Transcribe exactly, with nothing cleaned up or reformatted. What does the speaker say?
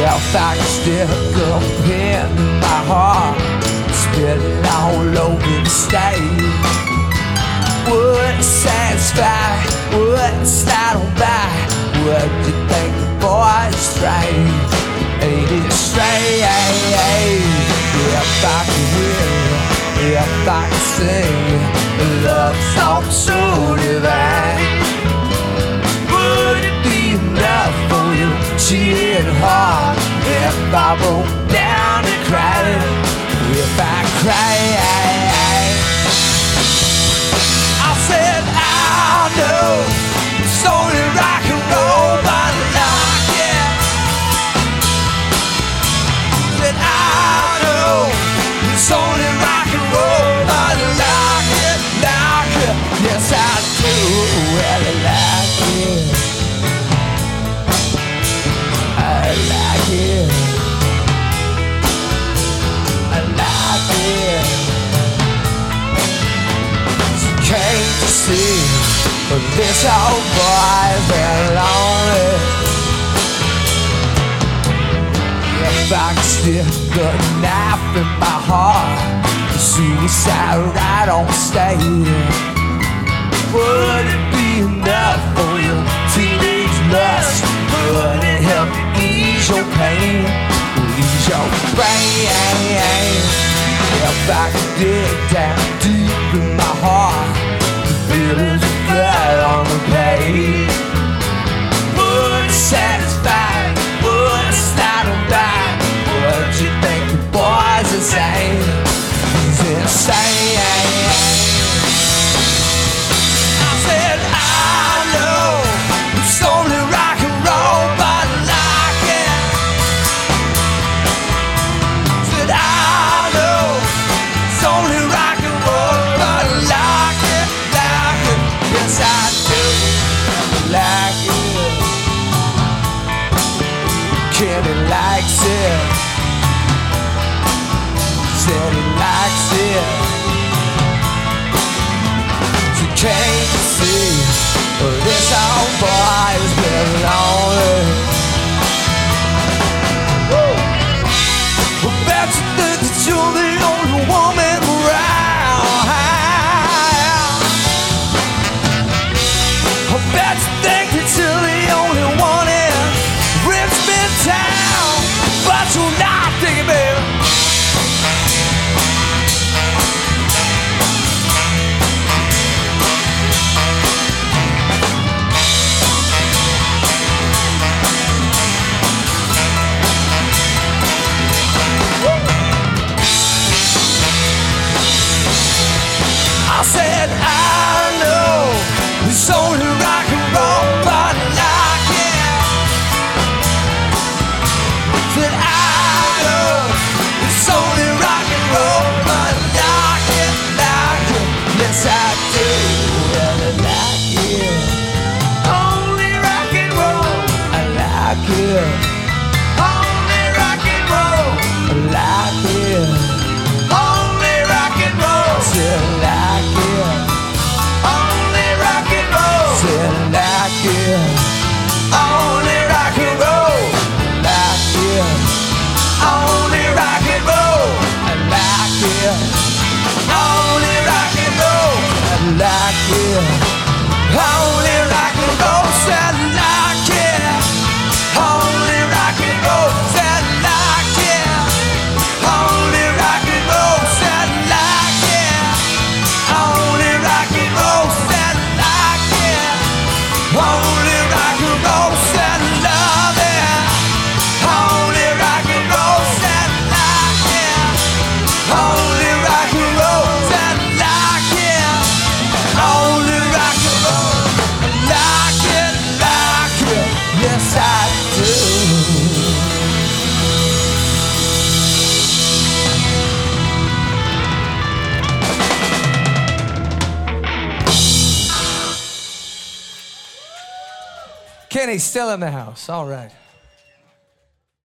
If I could stick a pin in my heart, spit it all over the stage, would it satisfy, would it saddle by? Would you think the boy's strange? Ain't it strange? If I could win, if I could sing a love song so divine, would it be enough for you cheating hard? If I broke down and cried, if I cried, I said I know it's only rock and roll, but I like it. Said I know it's only rock and roll, but I like it, like it. Yes I do, well I like it. I like it. I like it. So can't you see this old boy's been lonely? If I could stick a knife in my heart, suicide right on stage, would it be enough for your teenage lust? Would it help ease your pain, ease your brain? If I could dig down deep in my heart, the feelings of blood on the page, would it satisfy, would it saddle by? Would you think the boy's insane? He's insane. I said I know it's only rock and roll, but I like it. Said I know it's only rock and roll, but I like it, like it. Yes I do, like it. Kenny likes it. Said he likes it. So can't you see, this old boy has been lonely? Woo! Well, bet you think that you're the only woman around. I bet you think that you're the only one in Richmond town, but you're not thinking, baby. I said I know it's only rock and roll, but I like it. Said I know it's only rock and roll, but I like it, like it. Yes I do, well I like it. Only rock and roll, I like it. Only rock and roll, I like it. Only rock and roll, said I like it. Only rock and roll, said I like it. Only rock and roll, like it. Only rock and roll, I like it. Only rock and roll, I like it. Only rock and roll, said I like it. Only rock and roll, said I like it. Only rock and roll, said I like it. Only rock and roll, said I like it. Only rock and roll, said I love it. Only rock and roll, said I like it. Only rock and roll, said I like it. Only rock and roll, like it, like it. Yes I do. Kenny's still in the house. All right.